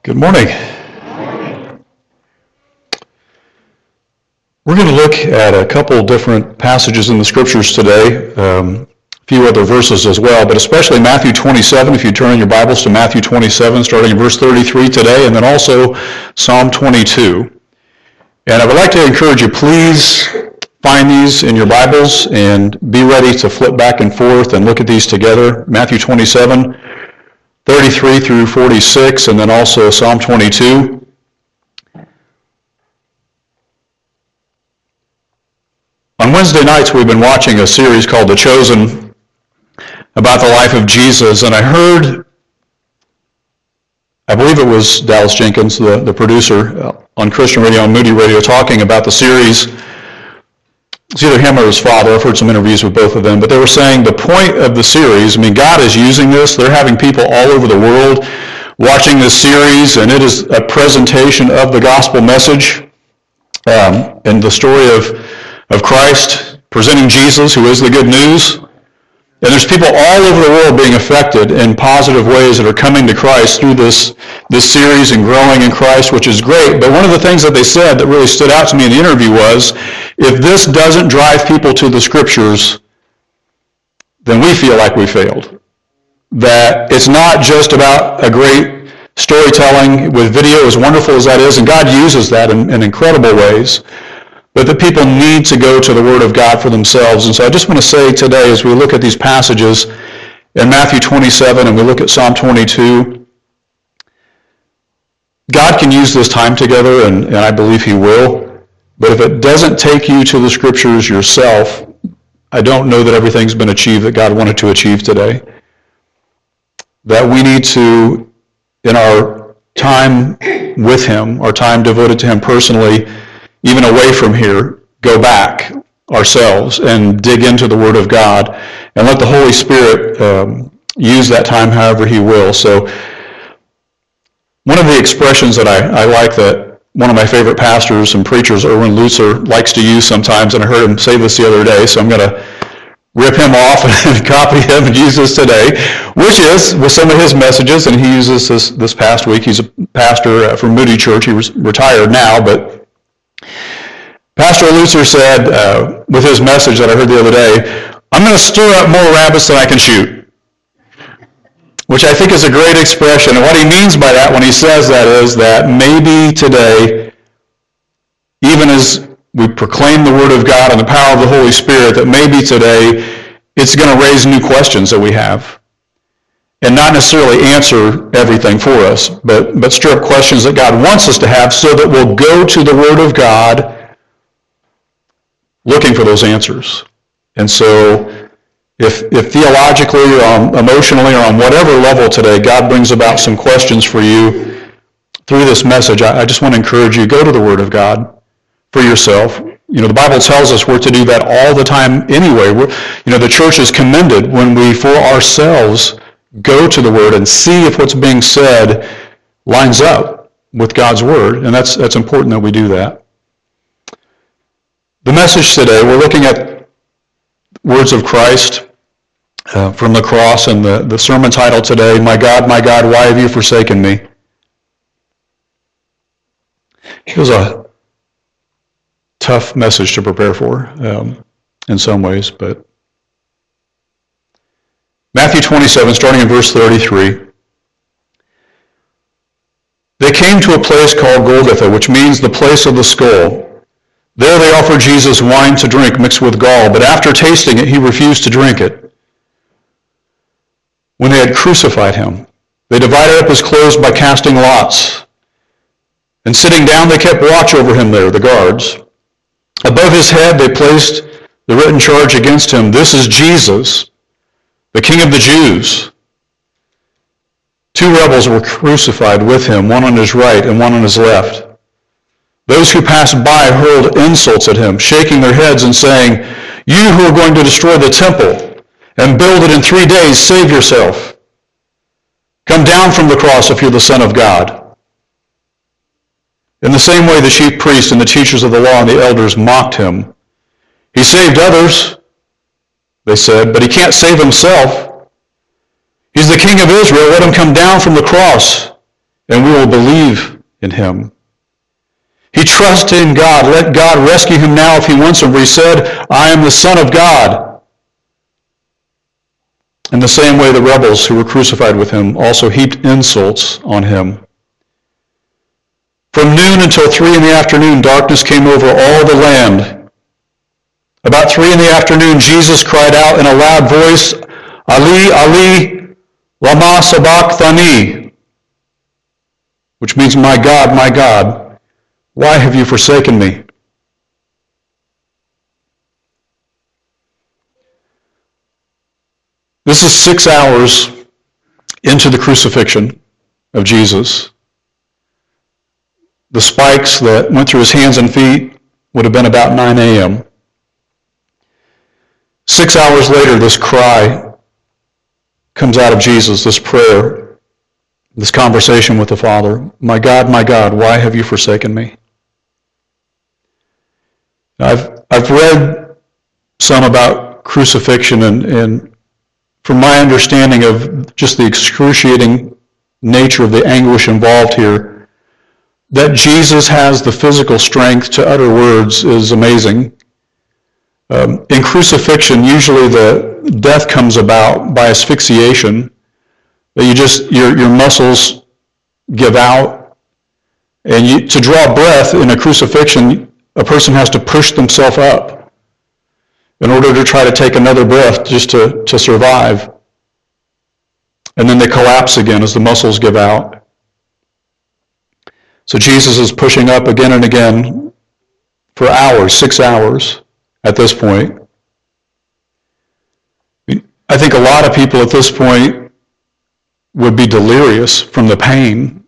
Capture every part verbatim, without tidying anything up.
Good morning. We're going to look at a couple different passages in the scriptures today, um, a few other verses as well, but especially Matthew twenty-seven, if you turn in your Bibles to Matthew twenty-seven, starting in verse thirty-three today, and then also Psalm twenty-two. And I would like to encourage you, please find these in your Bibles and be ready to flip back and forth and look at these together. Matthew twenty-seven, thirty-three through forty-six, and then also Psalm twenty-two. On Wednesday nights, we've been watching a series called The Chosen about the life of Jesus, and I heard, I believe it was Dallas Jenkins, the, the producer on Christian Radio and Moody Radio, talking about the series. It's either him or his father. I've heard some interviews with both of them, but they were saying the point of the series, I mean, God is using this. They're having people all over the world watching this series, and it is a presentation of the gospel message um, and the story of, of Christ, presenting Jesus, who is the good news. And there's people all over the world being affected in positive ways that are coming to Christ through this, this series and growing in Christ, which is great. But one of the things that they said that really stood out to me in the interview was, if this doesn't drive people to the scriptures, then we feel like we failed. That it's not just about a great storytelling with video, as wonderful as that is, and God uses that in, in incredible ways, but that people need to go to the Word of God for themselves. And so I just want to say today, as we look at these passages in Matthew twenty-seven and we look at Psalm twenty-two, God can use this time together, and, and I believe He will. But if it doesn't take you to the scriptures yourself, I don't know that everything's been achieved that God wanted to achieve today. That we need to, in our time with Him, our time devoted to Him personally, even away from here, go back ourselves and dig into the Word of God and let the Holy Spirit um, use that time however He will. So one of the expressions that I, I like that one of my favorite pastors and preachers, Erwin Lutzer, likes to use sometimes, and I heard him say this the other day, so I'm going to rip him off and copy him and use this today, which is with some of his messages, and he uses this this past week. He's a pastor from Moody Church. He was retired now, but Pastor Lutzer said uh, with his message that I heard the other day, I'm going to stir up more rabbits than I can shoot. Which I think is a great expression. And what he means by that when he says that is that maybe today, even as we proclaim the Word of God and the power of the Holy Spirit, that maybe today it's going to raise new questions that we have. And not necessarily answer everything for us, but, but stir up questions that God wants us to have so that we'll go to the Word of God looking for those answers. And so If, if theologically or um, emotionally or on whatever level today God brings about some questions for you through this message, I, I just want to encourage you, go to the Word of God for yourself. You know, the Bible tells us we're to do that all the time anyway. We're, you know, the church is commended when we, for ourselves, go to the Word and see if what's being said lines up with God's Word, and that's, that's important that we do that. The message today, we're looking at words of Christ uh, from the cross, and the, the sermon title today, My God, My God, Why Have You Forsaken Me? It was a tough message to prepare for um, in some ways, but Matthew twenty-seven, starting in verse thirty-three. They came to a place called Golgotha, which means the place of the skull. There they offered Jesus wine to drink mixed with gall, but after tasting it, he refused to drink it. When they had crucified him, they divided up his clothes by casting lots. And sitting down, they kept watch over him there, the guards. Above his head, they placed the written charge against him, This is Jesus, the King of the Jews. Two rebels were crucified with him, one on his right and one on his left. Those who passed by hurled insults at him, shaking their heads and saying, You who are going to destroy the temple and build it in three days, save yourself. Come down from the cross if you're the Son of God. In the same way, the chief priests and the teachers of the law and the elders mocked him. He saved others, they said, but he can't save himself. He's the King of Israel. Let him come down from the cross and we will believe in him. He trusted in God. Let God rescue him now if he wants him. For he said, I am the Son of God. In the same way, the rebels who were crucified with him also heaped insults on him. From noon until three in the afternoon, darkness came over all the land. About three in the afternoon, Jesus cried out in a loud voice, Ali, Ali, lama sabachthani, which means, my God, my God, why have you forsaken me? This is six hours into the crucifixion of Jesus. The spikes that went through his hands and feet would have been about nine a.m. Six hours later, this cry comes out of Jesus, this prayer, this conversation with the Father. My God, my God, why have you forsaken me? I've, I've read some about crucifixion, and, and from my understanding of just the excruciating nature of the anguish involved here, that Jesus has the physical strength to utter words is amazing. Um, in crucifixion, usually the death comes about by asphyxiation. That you just your your muscles give out, and you, to draw breath in a crucifixion, a person has to push themselves up in order to try to take another breath just to, to survive. And then they collapse again as the muscles give out. So Jesus is pushing up again and again for hours, six hours at this point. I think a lot of people at this point would be delirious from the pain.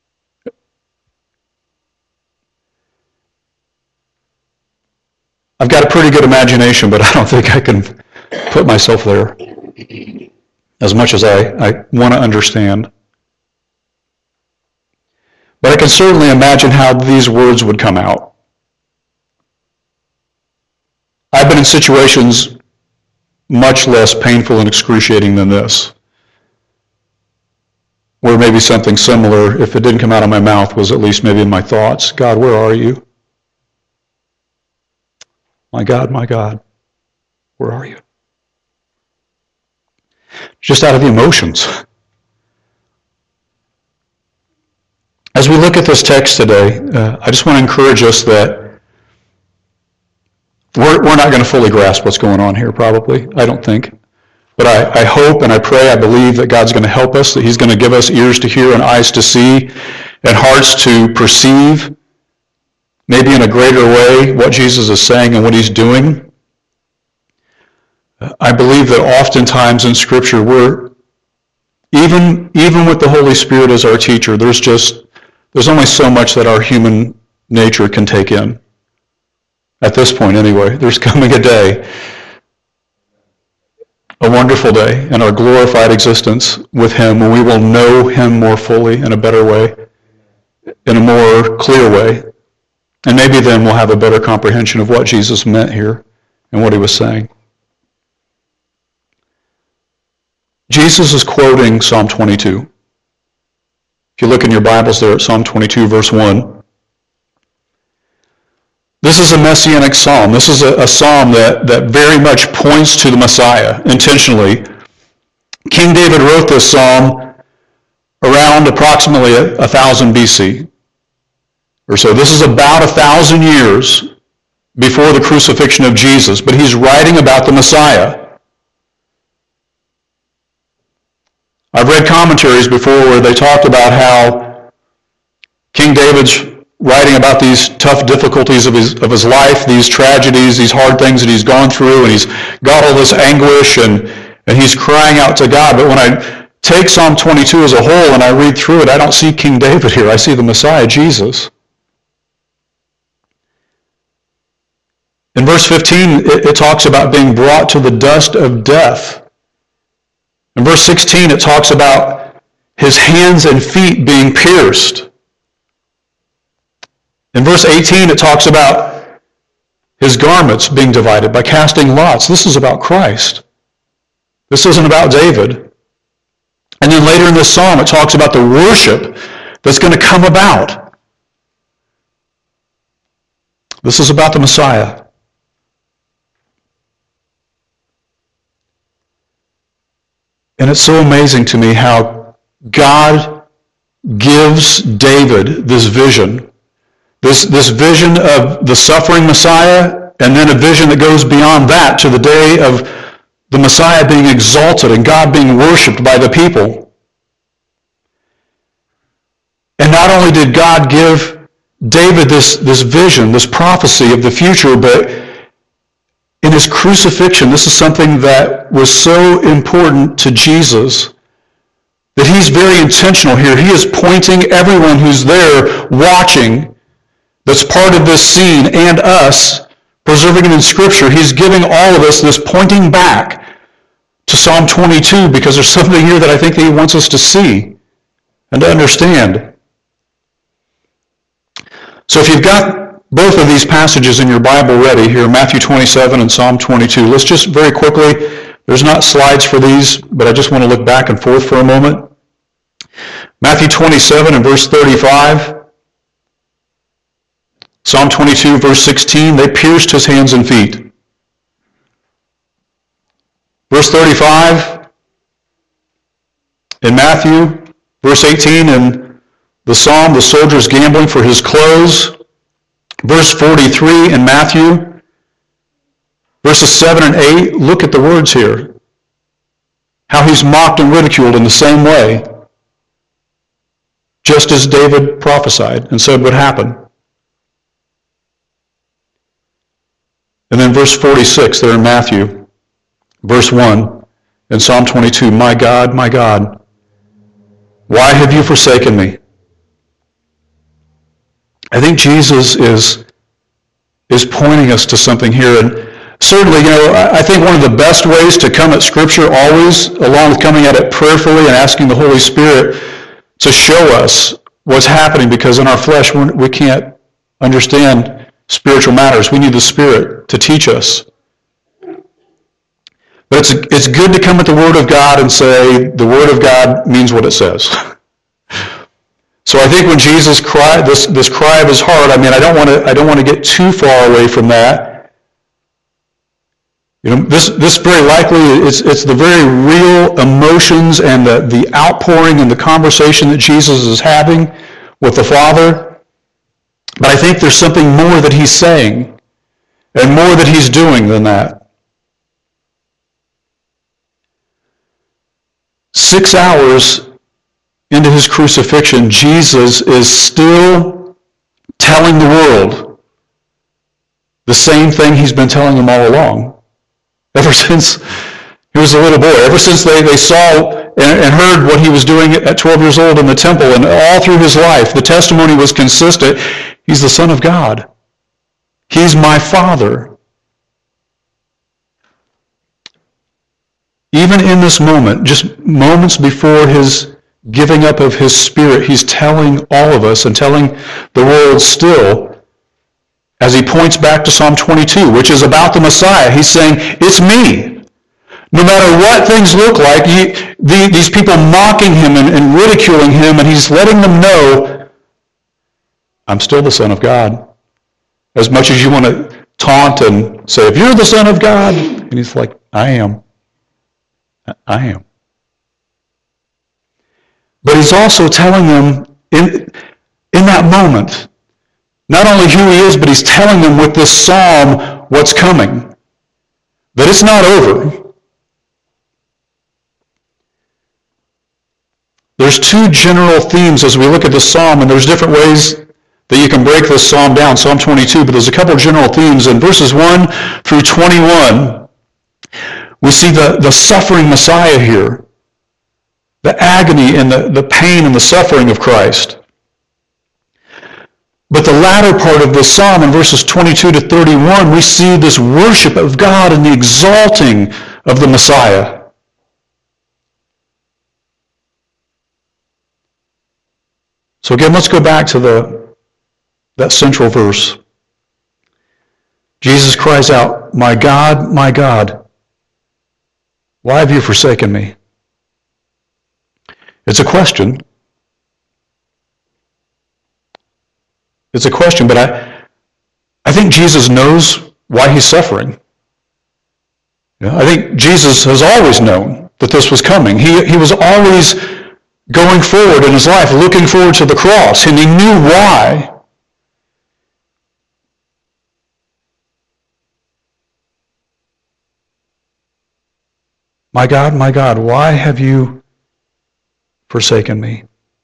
I've got a pretty good imagination, but I don't think I can put myself there as much as I, I want to understand. But I can certainly imagine how these words would come out. I've been in situations much less painful and excruciating than this, where maybe something similar, if it didn't come out of my mouth, was at least maybe in my thoughts. God, where are you? My God, my God, where are you? Just out of the emotions. As we look at this text today, uh, I just want to encourage us that we're, we're not going to fully grasp what's going on here, probably, I don't think. But I, I hope and I pray, I believe that God's going to help us, that he's going to give us ears to hear and eyes to see and hearts to perceive, maybe in a greater way, what Jesus is saying and what he's doing. I believe that oftentimes in Scripture, we're, even, even with the Holy Spirit as our teacher, there's just, there's only so much that our human nature can take in. At this point, anyway, there's coming a day, a wonderful day in our glorified existence with him, when we will know him more fully in a better way, in a more clear way. And maybe then we'll have a better comprehension of what Jesus meant here and what he was saying. Jesus is quoting Psalm twenty-two. If you look in your Bibles there at Psalm twenty-two, verse one. This is a messianic psalm. This is a, a psalm that, that very much points to the Messiah intentionally. King David wrote this psalm around approximately one thousand B C or so. This is about a thousand years before the crucifixion of Jesus, but he's writing about the Messiah. I've read commentaries before where they talked about how King David's writing about these tough difficulties of his of his life, these tragedies, these hard things that he's gone through, and he's got all this anguish, and, and he's crying out to God. But when I take Psalm twenty-two as a whole and I read through it, I don't see King David here. I see the Messiah, Jesus. In verse fifteen, it, it talks about being brought to the dust of death. In verse sixteen, it talks about his hands and feet being pierced. In verse eighteen, it talks about his garments being divided by casting lots. This is about Christ. This isn't about David. And then later in this psalm, it talks about the worship that's going to come about. This is about the Messiah. And it's so amazing to me how God gives David this vision, this, this vision of the suffering Messiah, and then a vision that goes beyond that to the day of the Messiah being exalted and God being worshipped by the people. And not only did God give David this, this vision, this prophecy of the future, but in his crucifixion, this is something that was so important to Jesus that he's very intentional here. He is pointing everyone who's there watching, that's part of this scene, and us, preserving it in Scripture. He's giving all of us this pointing back to Psalm twenty-two, because there's something here that I think that he wants us to see and to understand. So if you've got both of these passages in your Bible ready here, Matthew twenty-seven and Psalm twenty-two, let's just very quickly, there's not slides for these, but I just want to look back and forth for a moment. Matthew twenty-seven and verse thirty-five. Psalm twenty-two, verse sixteen, they pierced his hands and feet. Verse thirty-five in Matthew, verse eighteen in the Psalm, the soldiers gambling for his clothes. Verse forty-three in Matthew, verses seven and eight, look at the words here. How he's mocked and ridiculed in the same way, just as David prophesied and said would happen. And then verse forty-six there in Matthew, verse one, in Psalm twenty-two, my God, my God, why have you forsaken me? I think Jesus is, is pointing us to something here. And certainly, you know, I think one of the best ways to come at Scripture always, along with coming at it prayerfully and asking the Holy Spirit to show us what's happening, because in our flesh we can't understand spiritual matters. We need the Spirit to teach us. But it's, it's good to come at the Word of God and say, the Word of God means what it says. So I think when Jesus cried this, this cry of his heart, I mean, I don't want to I don't want to get too far away from that. You know, this this very likely it's it's the very real emotions and the, the outpouring and the conversation that Jesus is having with the Father. But I think there's something more that he's saying and more that he's doing than that. Six hours into his crucifixion, Jesus is still telling the world the same thing he's been telling them all along. Ever since he was a little boy, ever since they, they saw and, and heard what he was doing at twelve years old in the temple, and all through his life, the testimony was consistent. He's the Son of God. He's my Father. Even in this moment, just moments before his giving up of his Spirit, he's telling all of us and telling the world still, as he points back to Psalm twenty-two, which is about the Messiah. He's saying, it's me. No matter what things look like, he, the, these people mocking him and, and ridiculing him, and he's letting them know, I'm still the Son of God. As much as you want to taunt and say, if you're the Son of God, and he's like, I am. I am. But he's also telling them in, in that moment, not only who he is, but he's telling them with this psalm what's coming. That it's not over. There's two general themes as we look at this psalm, and there's different ways that you can break this psalm down, Psalm twenty-two, but there's a couple of general themes. In verses one through twenty-one, we see the, the suffering Messiah here. The agony and the, the pain and the suffering of Christ. But the latter part of this psalm, in verses twenty-two to thirty-one, we see this worship of God and the exalting of the Messiah. So again, let's go back to the that central verse. Jesus cries out, my God, my God, why have you forsaken me? It's a question. It's a question, but I, I think Jesus knows why he's suffering. You know, I think Jesus has always known that this was coming. He, he was always going forward in his life, looking forward to the cross, and he knew why. My God, my God, why have you forsaken me?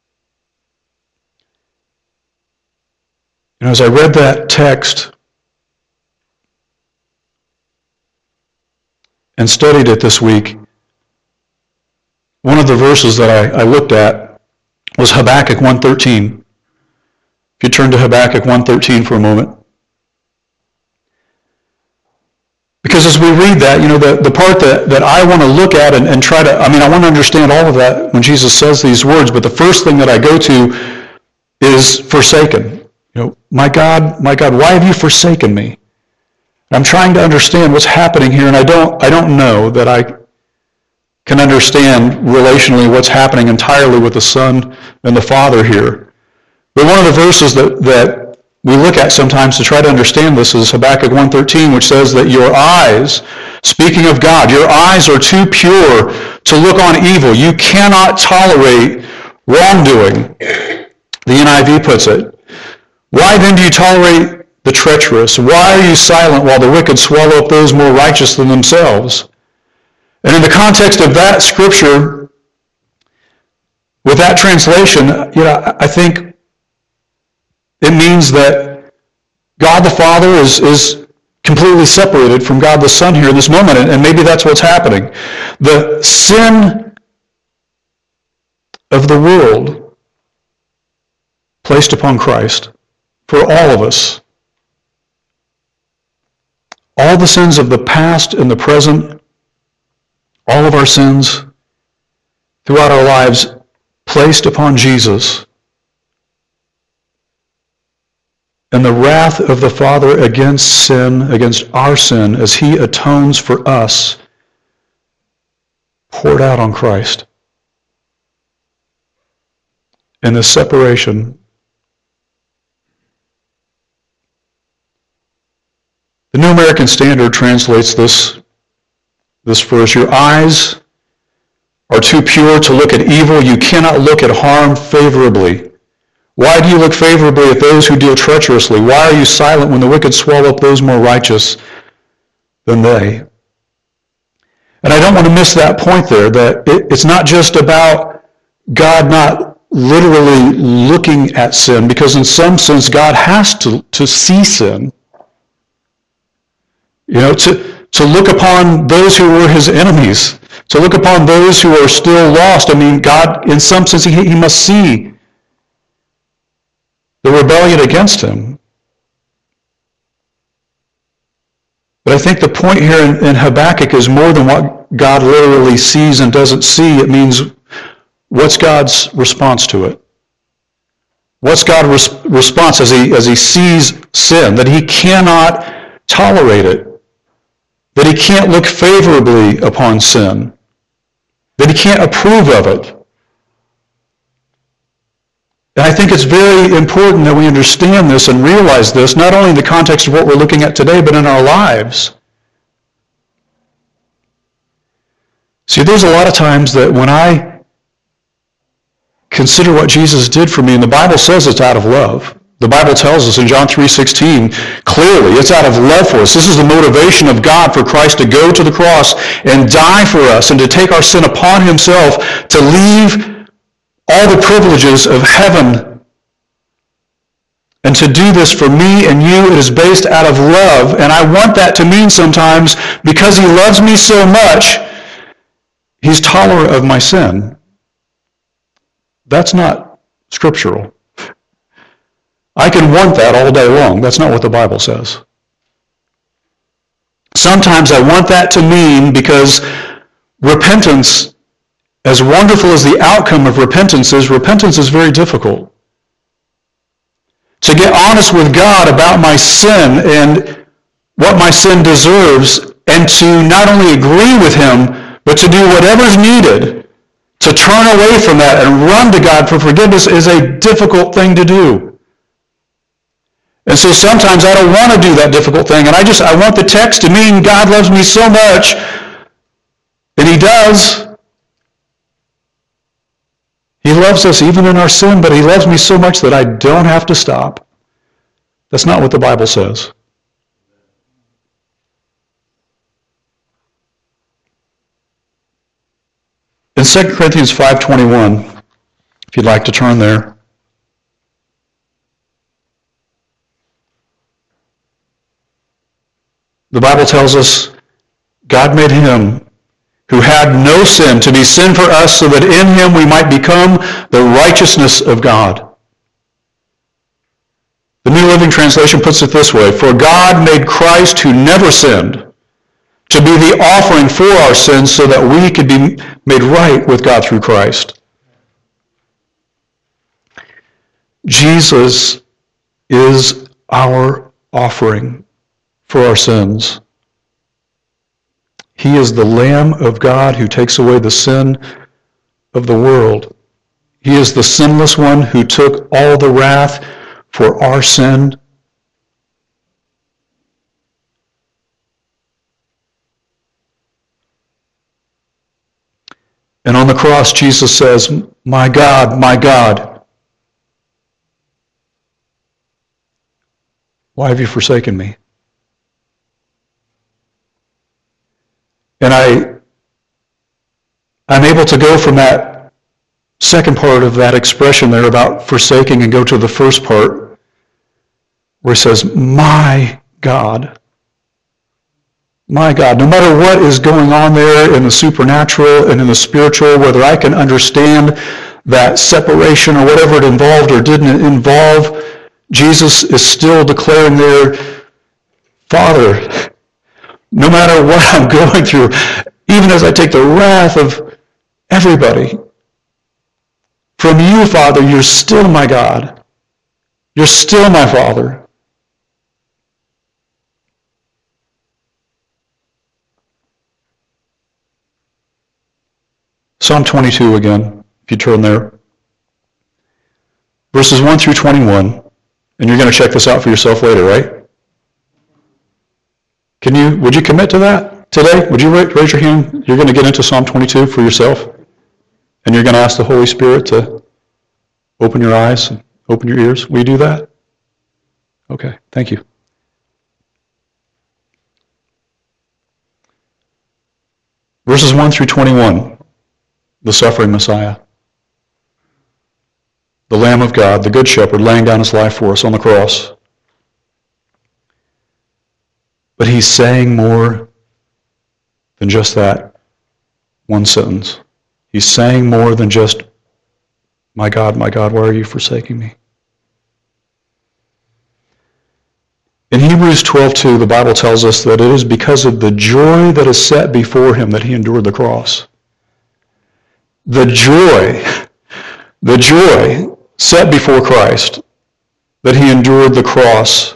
And as I read that text and studied it this week, one of the verses that I, I looked at was Habakkuk one thirteen. If you turn to Habakkuk one thirteen for a moment. Because as we read that, you know, the, the part that, that I want to look at and, and try to, I mean, I want to understand all of that when Jesus says these words, but the first thing that I go to is forsaken. You know, my God, my God, why have you forsaken me? And I'm trying to understand what's happening here, and I don't, I don't know that I can understand relationally what's happening entirely with the Son and the Father here. But one of the verses that, that we look at sometimes to try to understand this is Habakkuk one thirteen, which says that your eyes, speaking of God, your eyes are too pure to look on evil. You cannot tolerate wrongdoing. The N I V puts it. Why then do you tolerate the treacherous? Why are you silent while the wicked swallow up those more righteous than themselves? And in the context of that scripture, with that translation, you know, I think it means that God the Father is, is completely separated from God the Son here in this moment, and maybe that's what's happening. The sin of the world placed upon Christ for all of us. All the sins of the past and the present, all of our sins throughout our lives placed upon Jesus. And the wrath of the Father against sin, against our sin, as he atones for us, poured out on Christ. And the separation. The New American Standard translates this, this verse, your eyes are too pure to look at evil. You cannot look at harm favorably. Why do you look favorably at those who deal treacherously? Why are you silent when the wicked swallow up those more righteous than they? And I don't want to miss that point there, that it, it's not just about God not literally looking at sin, because in some sense God has to, to see sin. You know, to, to look upon those who were his enemies, to look upon those who are still lost. I mean, God, in some sense, he, he must see the rebellion against him. But I think the point here in, in Habakkuk is more than what God literally sees and doesn't see. It means, what's God's response to it? What's God's res- response as he, as he sees sin? That he cannot tolerate it. That he can't look favorably upon sin. That he can't approve of it. And I think it's very important that we understand this and realize this, not only in the context of what we're looking at today, but in our lives. See, there's a lot of times that when I consider what Jesus did for me, and the Bible says it's out of love. The Bible tells us in John three sixteen, clearly, it's out of love for us. This is the motivation of God for Christ to go to the cross and die for us and to take our sin upon himself, to leave all the privileges of heaven. And to do this for me and you, it is based out of love. And I want that to mean sometimes, because he loves me so much, he's tolerant of my sin. That's not scriptural. I can want that all day long. That's not what the Bible says. Sometimes I want that to mean, because repentance, as wonderful as the outcome of repentance is, repentance is very difficult. To get honest with God about my sin and what my sin deserves, and to not only agree with him, but to do whatever's needed to turn away from that and run to God for forgiveness, is a difficult thing to do. And so sometimes I don't want to do that difficult thing, and I just, I want the text to mean God loves me so much, and he does. He loves us even in our sin, but he loves me so much that I don't have to stop. That's not what the Bible says. In Second Corinthians five twenty-one, if you'd like to turn there, the Bible tells us God made him who had no sin to be sin for us so that in him we might become the righteousness of God. The New Living Translation puts it this way, for God made Christ who never sinned to be the offering for our sins so that we could be made right with God through Christ. Jesus is our offering for our sins. He is the Lamb of God who takes away the sin of the world. He is the sinless one who took all the wrath for our sin. And on the cross, Jesus says, my God, my God, why have you forsaken me? And I, I'm able to go from that second part of that expression there about forsaking and go to the first part where he says, my God. My God. No matter what is going on there in the supernatural and in the spiritual, whether I can understand that separation or whatever it involved or didn't involve, Jesus is still declaring there, Father, no matter what I'm going through, even as I take the wrath of everybody, from you, Father, you're still my God. You're still my Father. Psalm twenty-two again, if you turn there. Verses one through twenty-one, and you're going to check this out for yourself later, right? Can you, would you commit to that today? Would you raise your hand? You're going to get into Psalm twenty-two for yourself, and you're going to ask the Holy Spirit to open your eyes and open your ears. Will you do that? Okay, thank you. Verses one through twenty-one, the suffering Messiah. The Lamb of God, the Good Shepherd, laying down his life for us on the cross. But he's saying more than just that one sentence. He's saying more than just, my God, my God, why are you forsaking me? In Hebrews twelve two, the Bible tells us that it is because of the joy that is set before him that he endured the cross. The joy, the joy set before Christ that he endured the cross.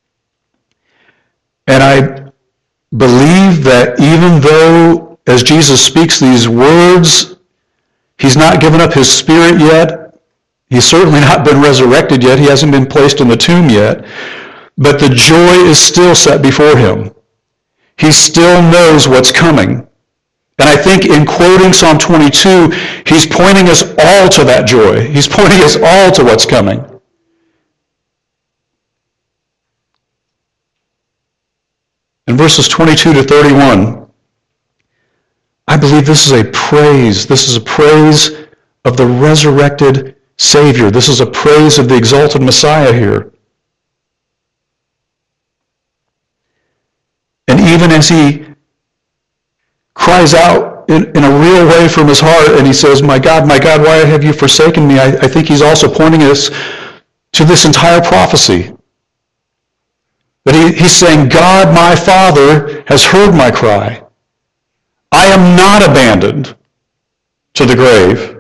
And I believe that even though, as Jesus speaks these words, he's not given up his spirit yet. He's certainly not been resurrected yet. He hasn't been placed in the tomb yet. But the joy is still set before him. He still knows what's coming. And I think in quoting Psalm twenty-two, he's pointing us all to that joy. He's pointing us all to what's coming. In verses twenty-two to thirty-one, I believe this is a praise. This is a praise of the resurrected Savior. This is a praise of the exalted Messiah here. And even as he cries out in, in a real way from his heart, and he says, my God, my God, why have you forsaken me? I, I think he's also pointing us to this entire prophecy. But he, he's saying, God, my Father, has heard my cry. I am not abandoned to the grave.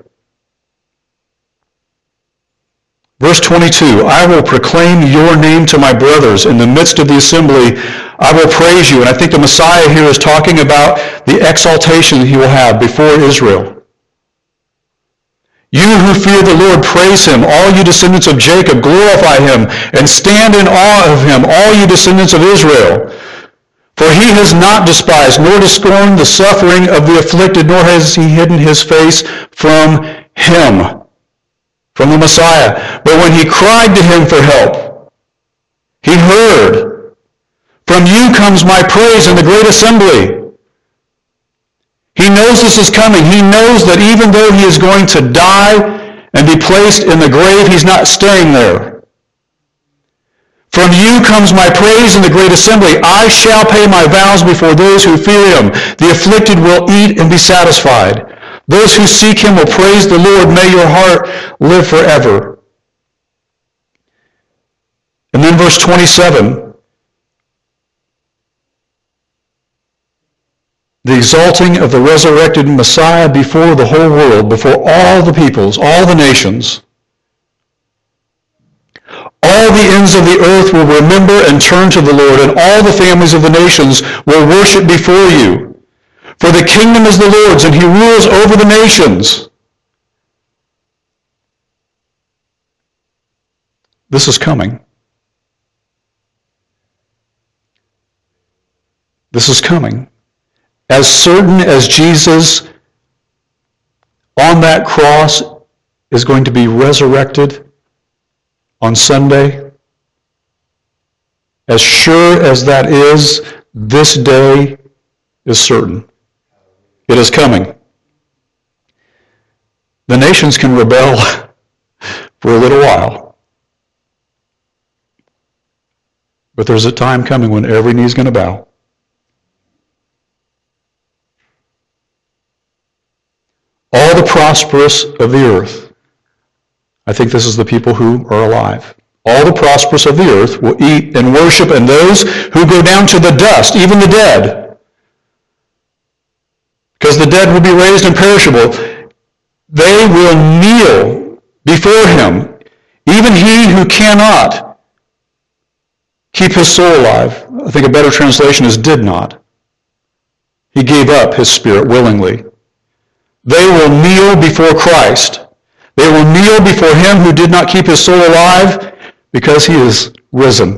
Verse twenty-two, I will proclaim your name to my brothers. In the midst of the assembly, I will praise you. And I think the Messiah here is talking about the exaltation he will have before Israel. You who fear the Lord, praise him. All you descendants of Jacob, glorify him, and stand in awe of him, all you descendants of Israel. For he has not despised, nor scorned the suffering of the afflicted, nor has he hidden his face from him, from the Messiah. But when he cried to him for help, he heard. From you comes my praise in the great assembly. He knows this is coming. He knows that even though he is going to die and be placed in the grave, he's not staying there. From you comes my praise in the great assembly. I shall pay my vows before those who fear him. The afflicted will eat and be satisfied. Those who seek him will praise the Lord. May your heart live forever. And then verse twenty-seven. The exalting of the resurrected Messiah before the whole world, before all the peoples, all the nations. All the ends of the earth will remember and turn to the Lord, and all the families of the nations will worship before you. For the kingdom is the Lord's, and he rules over the nations. This is coming. This is coming. As certain as Jesus on that cross is going to be resurrected on Sunday, as sure as that is, this day is certain. It is coming. The nations can rebel for a little while, but there's a time coming when every knee is going to bow. All the prosperous of the earth, I think this is the people who are alive. All the prosperous of the earth will eat and worship, and those who go down to the dust, even the dead, because the dead will be raised imperishable, they will kneel before him, even he who cannot keep his soul alive. I think a better translation is did not. He gave up his spirit willingly. They will kneel before Christ. They will kneel before him who did not keep his soul alive because he is risen.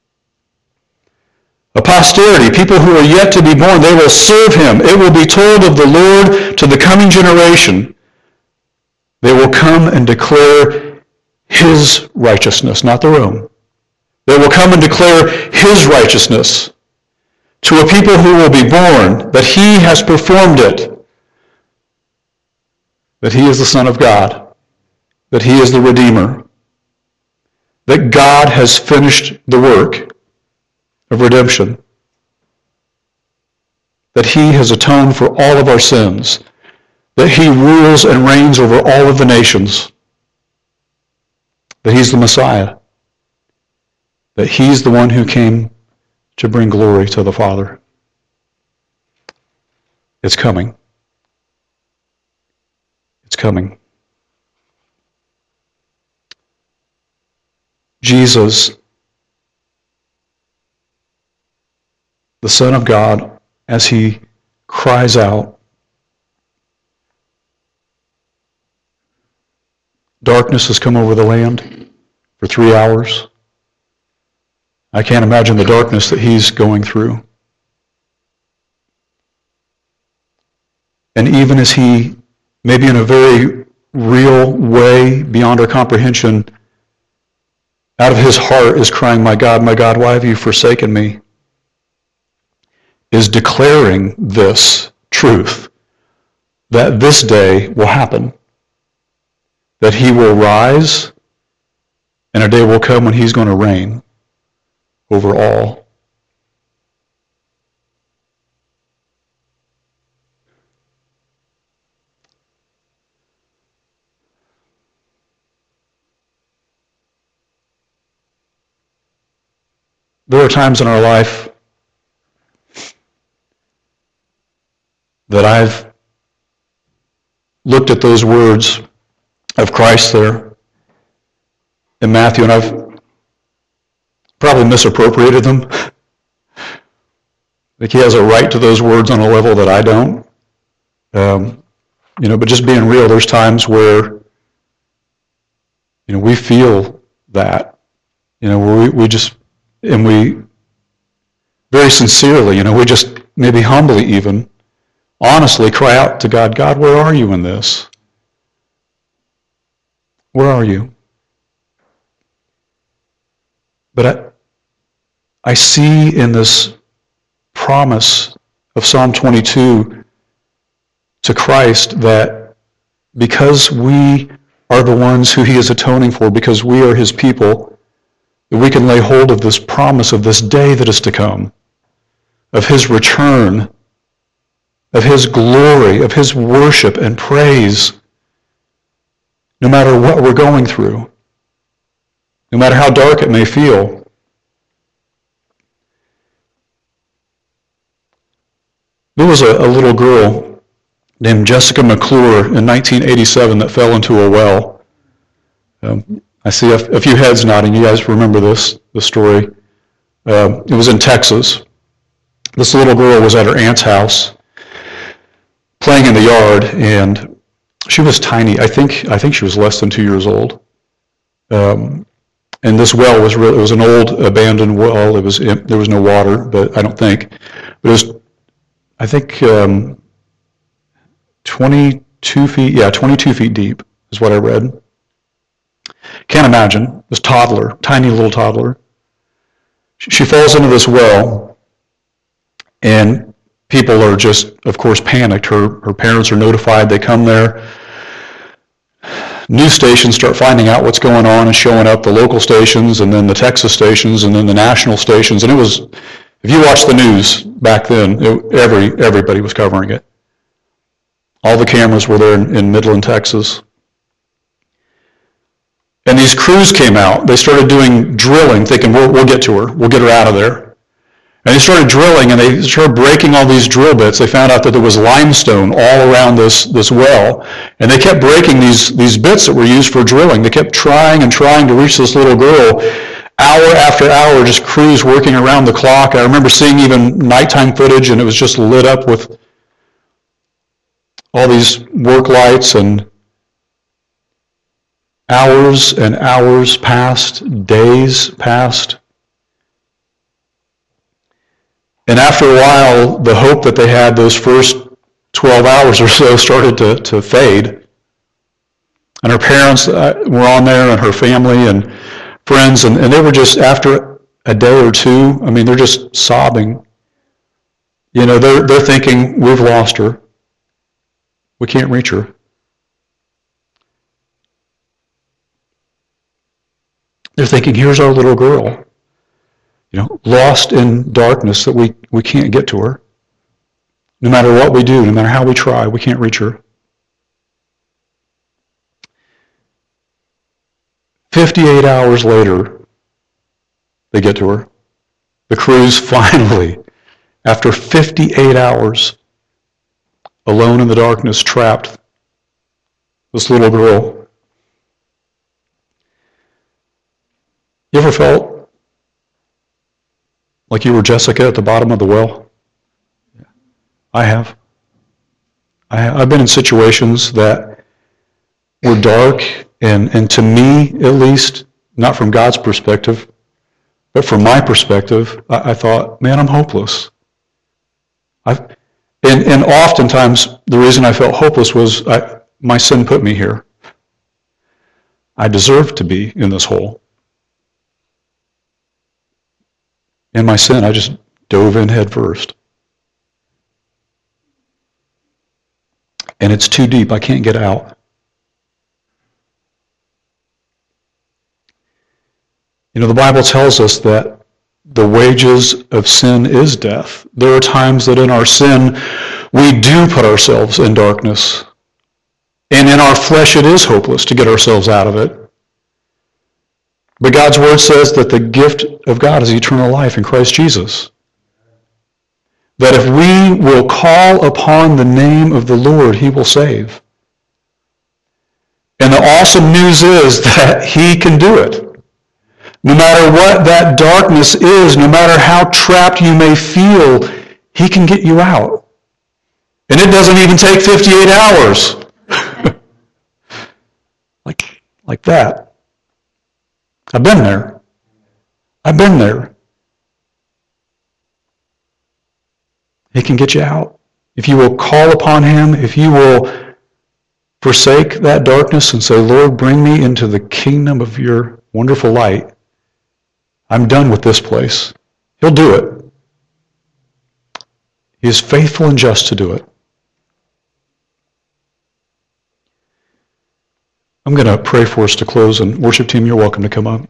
A posterity, people who are yet to be born, they will serve him. It will be told of the Lord to the coming generation. They will come and declare his righteousness, not their own. They will come and declare his righteousness to a people who will be born, that he has performed it, that he is the Son of God, that he is the Redeemer, that God has finished the work of redemption, that he has atoned for all of our sins, that he rules and reigns over all of the nations, that he's the Messiah, that he's the one who came to bring glory to the Father. It's coming. It's coming. Jesus, the Son of God, as he cries out, darkness has come over the land for three hours. I can't imagine the darkness that he's going through. And even as he, maybe in a very real way, beyond our comprehension, out of his heart is crying, my God, my God, why have you forsaken me? Is declaring this truth, that this day will happen, that he will rise, and a day will come when he's going to reign over all. There are times in our life that I've looked at those words of Christ there in Matthew, and I've probably misappropriated them. Like he has a right to those words on a level that I don't. Um, you know, but just being real, there's times where You know, we feel that. You know, we, we just, and we very sincerely, you know, we just maybe humbly even, honestly cry out to God, God, where are you in this? Where are you? But I, I see in this promise of Psalm twenty-two to Christ that because we are the ones who he is atoning for, because we are his people, that we can lay hold of this promise of this day that is to come, of his return, of his glory, of his worship and praise, no matter what we're going through, no matter how dark it may feel. There was a, a little girl named Jessica McClure in nineteen eighty-seven that fell into a well. Um, I see a, a few heads nodding. You guys remember this, this story. Uh, it was in Texas. This little girl was at her aunt's house playing in the yard, and she was tiny. I think I think she was less than two years old. Um, and this well was really, it was an old abandoned well. It was there was no water, but I don't think. But it was, I think, um, twenty-two feet. Yeah, twenty-two feet deep is what I read. Can't imagine this toddler, tiny little toddler. She falls into this well, and people are just, of course, panicked. Her her parents are notified. They come there. News stations start finding out what's going on and showing up, the local stations, and then the Texas stations, and then the national stations. And it was, if you watched the news back then, it, every everybody was covering it. All the cameras were there in, in Midland, Texas. And these crews came out. They started doing drilling, thinking, we'll, we'll get to her. We'll get her out of there. And they started drilling, and they started breaking all these drill bits. They found out that there was limestone all around this, this well. And they kept breaking these, these bits that were used for drilling. They kept trying and trying to reach this little girl. Hour after hour, just crews working around the clock. I remember seeing even nighttime footage, and it was just lit up with all these work lights, and hours and hours passed, days passed. And after a while, the hope that they had those first twelve hours or so started to, to fade. And her parents were on there, and her family and friends, and, and they were just, after a day or two, I mean, they're just sobbing. You know, they're, they're thinking, we've lost her. We can't reach her. They're thinking, here's our little girl, you know, lost in darkness that we, we can't get to her. No matter what we do, no matter how we try, we can't reach her. fifty-eight hours later, they get to her. The crews finally, after fifty-eight hours, alone in the darkness, trapped this little girl. You ever felt like you were Jessica at the bottom of the well? I have. I have. I've been in situations that were dark, and, and to me, at least, not from God's perspective, but from my perspective, I, I thought, man, I'm hopeless. I've, and, and oftentimes, the reason I felt hopeless was I, my sin put me here. I deserved to be in this hole. In my sin, I just dove in head first. And it's too deep. I can't get out. You know, the Bible tells us that the wages of sin is death. There are times that in our sin, we do put ourselves in darkness. And in our flesh, it is hopeless to get ourselves out of it. But God's word says that the gift of God is eternal life in Christ Jesus. That if we will call upon the name of the Lord, he will save. And the awesome news is that he can do it. No matter what that darkness is, no matter how trapped you may feel, he can get you out. And it doesn't even take fifty-eight hours. like, like that. I've been there. I've been there. He can get you out. If you will call upon him, if you will forsake that darkness and say, Lord, bring me into the kingdom of your wonderful light, I'm done with this place. He'll do it. He is faithful and just to do it. I'm going to pray for us to close, and worship team, you're welcome to come up.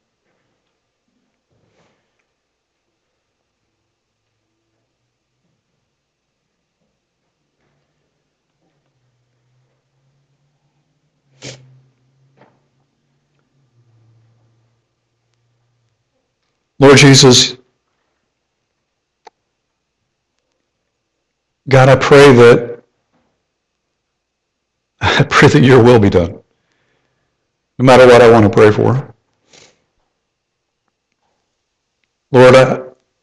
Lord Jesus, God, I pray that I pray that your will be done, no matter what I want to pray for. Lord, I,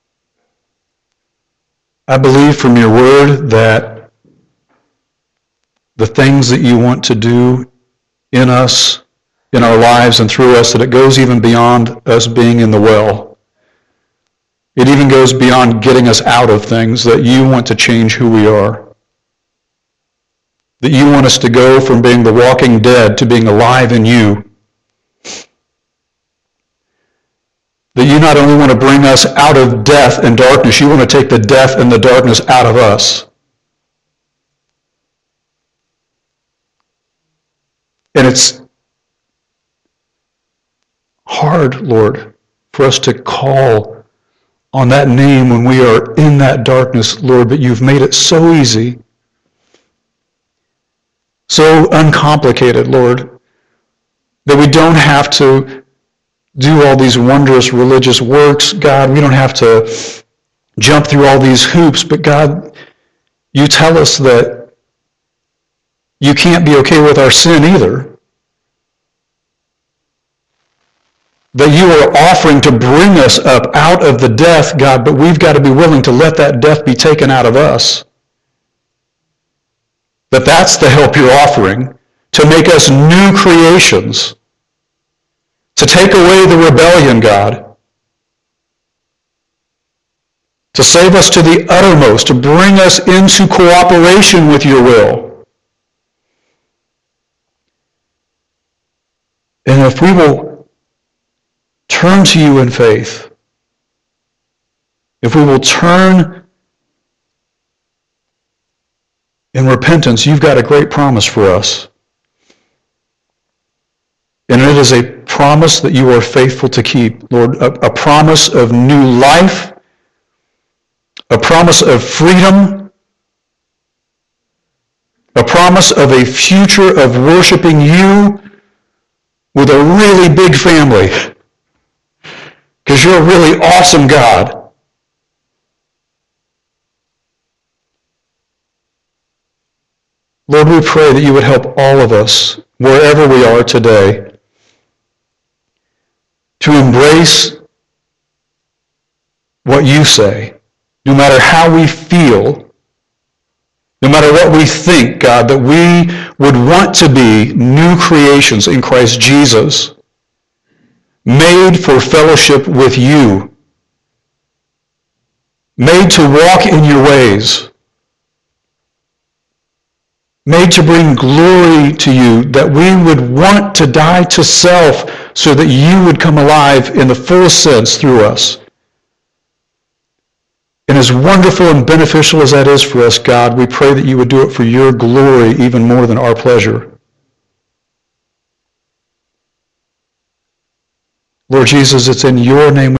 I believe from your word that the things that you want to do in us, in our lives and through us, that it goes even beyond us being in the well. It even goes beyond getting us out of things, that you want to change who we are. That you want us to go from being the walking dead to being alive in you. That you not only want to bring us out of death and darkness, you want to take the death and the darkness out of us. And it's hard, Lord, for us to call on that name when we are in that darkness, Lord, but you've made it so easy, so uncomplicated, Lord, that we don't have to do all these wondrous religious works, God. We don't have to jump through all these hoops, but God, you tell us that you can't be okay with our sin either. That you are offering to bring us up out of the death, God, but we've got to be willing to let that death be taken out of us. That that's the help you're offering, to make us new creations, to take away the rebellion, God, to save us to the uttermost, to bring us into cooperation with your will. And if we will turn to you in faith, if we will turn in repentance, you've got a great promise for us. And it is a promise that you are faithful to keep, Lord, a, a promise of new life, a promise of freedom, a promise of a future of worshiping you with a really big family. Because you're a really awesome God. Lord, we pray that you would help all of us, wherever we are today, to embrace what you say, no matter how we feel, no matter what we think, God, that we would want to be new creations in Christ Jesus, made for fellowship with you, made to walk in your ways, made to bring glory to you, that we would want to die to self so that you would come alive in the fullest sense through us. And as wonderful and beneficial as that is for us, God, we pray that you would do it for your glory even more than our pleasure. Lord Jesus, it's in your name